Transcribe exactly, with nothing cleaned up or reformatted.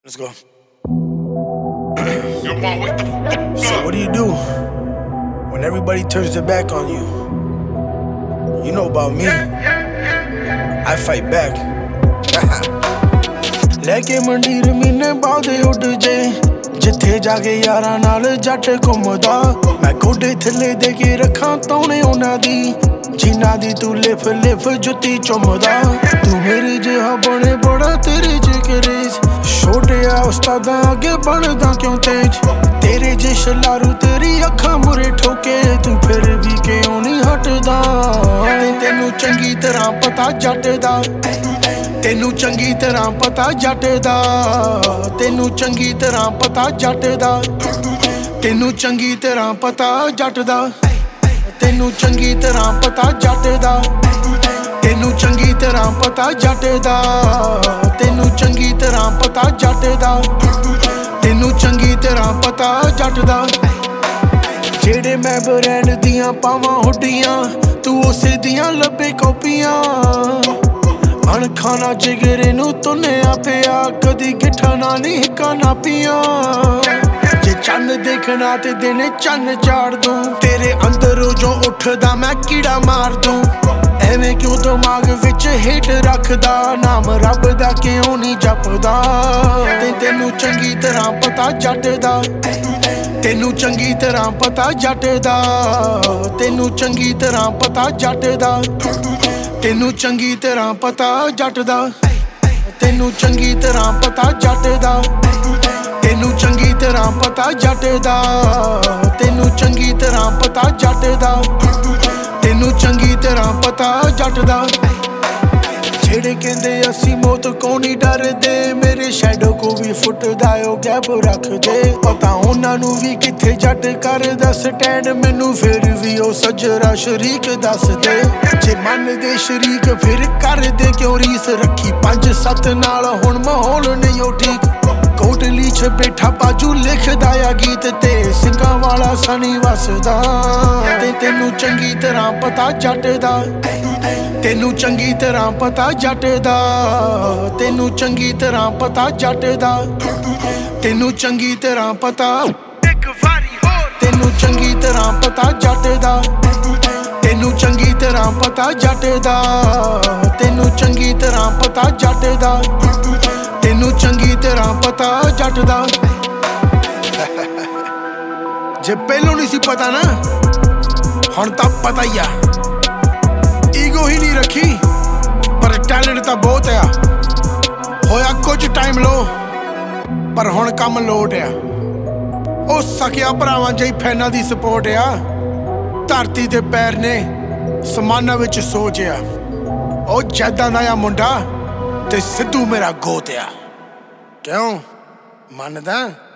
Let's go. So what do you do when everybody turns their back on you? You know about me. I fight back. ਲੈਕੇ ਮੰਡੀਰ ਮੀਨੇ ਬਾਦੇ ਉੱਡ ਜੇ ਜਿੱਥੇ ਜਾ ਕੇ ਯਾਰਾਂ ਨਾਲ ਜੱਟ ਘੁੰਮਦਾ ਮੈਂ ਗੋਡੇ ਥੱਲੇ ਦੇ ਕੇ ਰੱਖਾਂ ਤੌਣੇ ਉਹਨਾਂ ਦੀ ਜਿਨ੍ਹਾਂ ਦੀ ਤੂੰ ਲਿਫ ਲਿਫ ਜੁੱਤੀ ਚੁੰਮਦਾ ਤੂੰ ਮੇਰੇ ਜਿਹਾ ਬਣੇ ਬੜਾ ਤੇਰੇ ਚ ਕਰੇਜ਼ ਛੋਟਿਆ ਉਸਤਾਦਾਂ ਅੱਗੇ ਬਣਦਾ ਕਿਉਂ ਤੇਜ ਤੇਰੇ ਜੇ ਸ਼ਲਾਰੂ ਤੇਰੀ ਅੱਖਾਂ ਮੁਰੇ ਠੋਕੇ ਤੂੰ ਫਿਰ ਵੀ ਕਿਉਂ ਨਹੀਂ ਹਟਦਾ ਤੈਨੂੰ ਚੰਗੀ ਤਰ੍ਹਾਂ ਪਤਾ ਜੱਟ ਦਾ ਤੈਨੂੰ ਚੰਗੀ ਤਰ੍ਹਾਂ ਪਤਾ ਜੱਟ ਦਾ ਤੈਨੂੰ ਚੰਗੀ ਤਰ੍ਹਾਂ ਪਤਾ ਜੱਟ ਦਾ ਤੈਨੂੰ ਚੰਗੀ ਤਰ੍ਹਾਂ ਪਤਾ ਜੱਟ ਦਾ ਤੈਨੂੰ ਚੰਗੀ ਤਰ੍ਹਾਂ ਪਤਾ ਜੱਟ ਦਾ ਤੈਨੂੰ ਚੰਗੀ ਤਰ੍ਹਾਂ ਪਤਾ ਜੱਟ ਦਾ ਤੈਨੂੰ ਚੰਗੀ ਤਰ੍ਹਾਂ ਪਤਾ ਜੱਟ ਦਾ ਤੈਨੂੰ ਚੰਗੀ ਤਰ੍ਹਾਂ ਪਤਾ ਜੱਟ ਦਾ ਜਿਹੜੇ ਮੈਂ ਬ੍ਰਾਂਡ ਦੀਆਂ ਪਾਵਾਂ ਹੁੱਡੀਆਂ ਤੂੰ ਉਸੇ ਦੀਆਂ ਲੱਭੇ ਕਾਪੀਆਂ ਅਣਖਾਨਾ ਜਿਗਰੇ ਨੂੰ ਤੁੰਨਿਆ ਪਿਆ ਕਦੀ ਗਿੱਠਾ ਨਾ ਨਹੀਂ ਹਿੱਕਾ ਨਾਪੀਆਂ ਜੇ ਚੰਨ ਦੇਖਣਾ ਤੇ ਦਿਨੇ ਚੰਨ ਚਾੜ ਦੂੰ ਤੇਰੇ ਅੰਦਰੋਂ ਜੋ ਉੱਠਦਾ ਮੈਂ ਕੀੜਾ ਮਾਰ ਦੂੰ ਐਵੇਂ ਕਿਉਂ ਦਿਮਾਗ ਵਿੱਚ ਹਿੱਟ ਰੱਖਦਾ ਨਾਮ ਰੱਬ ਦਾ ਕਿਉਂ ਨਹੀਂ ਜਪਦਾ ਤੇ ਤੈਨੂੰ ਚੰਗੀ ਤਰ੍ਹਾਂ ਪਤਾ ਜੱਟ ਦਾ ਤੈਨੂੰ ਚੰਗੀ ਤਰ੍ਹਾਂ ਪਤਾ ਜੱਟ ਦਾ ਤੈਨੂੰ ਚੰਗੀ ਤਰ੍ਹਾਂ ਪਤਾ ਜੱਟ ਦਾ ਤੈਨੂੰ ਚੰਗੀ ਤਰ੍ਹਾਂ ਪਤਾ ਜੱਟ ਦਾ ਤੈਨੂੰ ਚੰਗੀ ਤਰ੍ਹਾਂ ਪਤਾ ਜੱਟ ਦਾ ਤੈਨੂੰ ਚੰਗੀ ਤਰ੍ਹਾਂ ਪਤਾ ਜੱਟ ਦਾ ਤੈਨੂੰ ਚੰਗੀ ਤਰ੍ਹਾਂ ਪਤਾ ਜੱਟ ਦਾ ਤੈਨੂੰ ਚੰਗੀ ਤਰ੍ਹਾਂ ਪਤਾ ਜੱਟ ਦਾ ਜਿਹੜੇ ਕਹਿੰਦੇ ਅਸੀਂ ਮੌਤ ਕੋਲ ਨਹੀਂ ਡਰਦੇ ਮੇਰੇ ਸ਼ੈਡੋ ਕੋ ਵੀ ਫੁੱਟਦਾ ਓ ਗੈਪ ਰੱਖਦੇ ਪਤਾ ਉਹਨਾਂ ਨੂੰ ਵੀ ਕਿੱਥੇ ਜੱਟ ਕਰਦਾ ਸਟੈਂਡ ਮੈਨੂੰ ਫਿਰ ਵੀ ਉਹ ਸੱਜਰਾ ਸ਼ਰੀਕ ਦੱਸਦੇ ਜੇ ਮੰਨਦੇ ਸ਼ਰੀਕ ਫਿਰ ਕਰਦੇ ਕਿਉਂ ਰੀਸ ਰੱਖੀ ਪੰਜ ਸੱਤ ਨਾਲ ਹੁਣ ਮਾਹੌਲ ਨਹੀਂ ਉਹ ਠੀਕ ਕੋਟਲੀ ਚ ਬੈਠਾ ਬਾਜੂ ਲਿਖਦਾ ਆ ਗੀਤ ਤੇ ਸਿੰਘਾਂ ਵਾਲਾ ਸਣੀ ਵਸਦਾ ਤੇ ਤੈਨੂੰ ਚੰਗੀ ਤਰ੍ਹਾਂ ਪਤਾ ਜੱਟ ਦਾ ਤੈਨੂੰ ਚੰਗੀ ਤਰ੍ਹਾਂ ਪਤਾ ਜੱਟ ਦਾ ਤੈਨੂੰ ਚੰਗੀ ਤਰ੍ਹਾਂ ਪਤਾ ਜੱਟ ਦਾ ਤੈਨੂੰ ਚੰਗੀ ਤਰ੍ਹਾਂ ਪਤਾ ਇੱਕ ਵਾਰੀ ਹੋਰ ਤੈਨੂੰ ਚੰਗੀ ਤਰ੍ਹਾਂ ਪਤਾ ਜੱਟ ਦਾ ਤੈਨੂੰ ਚੰਗੀ ਤਰ੍ਹਾਂ ਪਤਾ ਜੱਟ ਦਾ ਤੈਨੂੰ ਚੰਗੀ ਤਰ੍ਹਾਂ ਪਤਾ ਜੱਟ ਦਾ ਤੈਨੂੰ ਚੰਗੀ ਤਰ੍ਹਾਂ ਪਤਾ ਜੱਟ ਦਾ ਜੇ ਪਹਿਲੋਂ ਨਹੀਂ ਸੀ ਪਤਾ ਨਾ ਹੁਣ ਤਾਂ ਪਤਾ ਹੀ ਆ ਈਗੋ ਹੀ ਨਹੀਂ ਰੱਖੀ ਪਰ ਟੈਲੈਂਟ ਤਾਂ ਬਹੁਤ ਆ ਹੋਇਆ ਕੁਝ ਟਾਈਮ ਲੋ ਪਰ ਹੁਣ ਕੰਮ ਲੋਟ ਆ ਉਹ ਸਕਿਆ ਭਰਾਵਾਂ ਜਿਹੀ ਫੈਨਾਂ ਦੀ ਸਪੋਰਟ ਆ ਧਰਤੀ ਦੇ ਪੈਰ ਨੇ ਸਮਾਨਾਂ ਵਿੱਚ ਸੋਚ ਆ ਉਹ ਜੈਦਾਂ ਦਾ ਆ ਮੁੰਡਾ ਤੇ ਸਿੱਧੂ ਮੇਰਾ ਗੋਤ ਆ ਕਿਉਂ ਮੰਨਦਾ